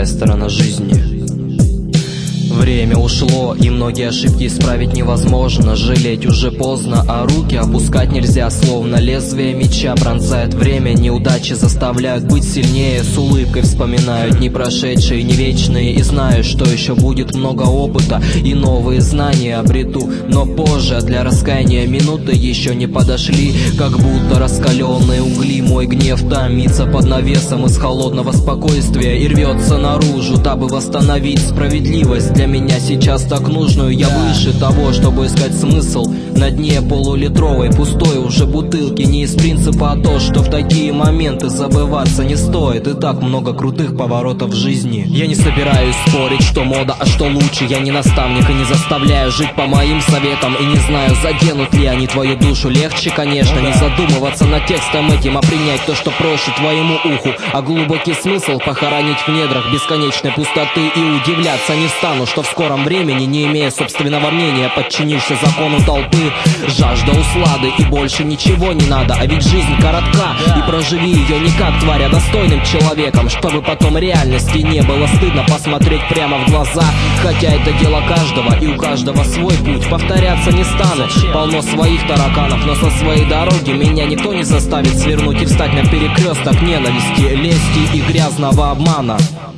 такая сторона жизни. Время ушло, и многие ошибки исправить невозможно. Жалеть уже поздно, а руки опускать нельзя. Словно лезвие меча пронзает время. Неудачи заставляют быть сильнее. С улыбкой вспоминают не прошедшие, не вечные. И знаю, что еще будет много опыта, и новые знания обрету. Но позже, для раскаяния минуты еще не подошли. Как будто раскаленные угли, мой гнев томится под навесом из холодного спокойствия и рвется наружу, дабы восстановить справедливость. Для меня сейчас так нужную. Я выше того, чтобы искать смысл на дне полулитровой пустой уже бутылки. Не из принципа, а то, что в такие моменты забываться не стоит. И так много крутых поворотов в жизни. Я не собираюсь спорить, что мода, а что лучше. Я не наставник и не заставляю жить по моим советам. И не знаю, заденут ли они твою душу. Легче, конечно, не задумываться над текстом этим, а принять то, что проще твоему уху. А глубокий смысл похоронить в недрах бесконечной пустоты. И удивляться не стану, что в скором времени, не имея собственного мнения, подчинишься закону толпы. Жажда услады, и больше ничего не надо. А ведь жизнь коротка, и проживи ее не как тварь, а достойным человеком, чтобы потом реальности не было стыдно посмотреть прямо в глаза. Хотя это дело каждого, и у каждого свой путь. Повторяться не стану, полно своих тараканов, но со своей дороги меня никто не заставит свернуть и встать на перекресток ненависти, лести и грязного обмана.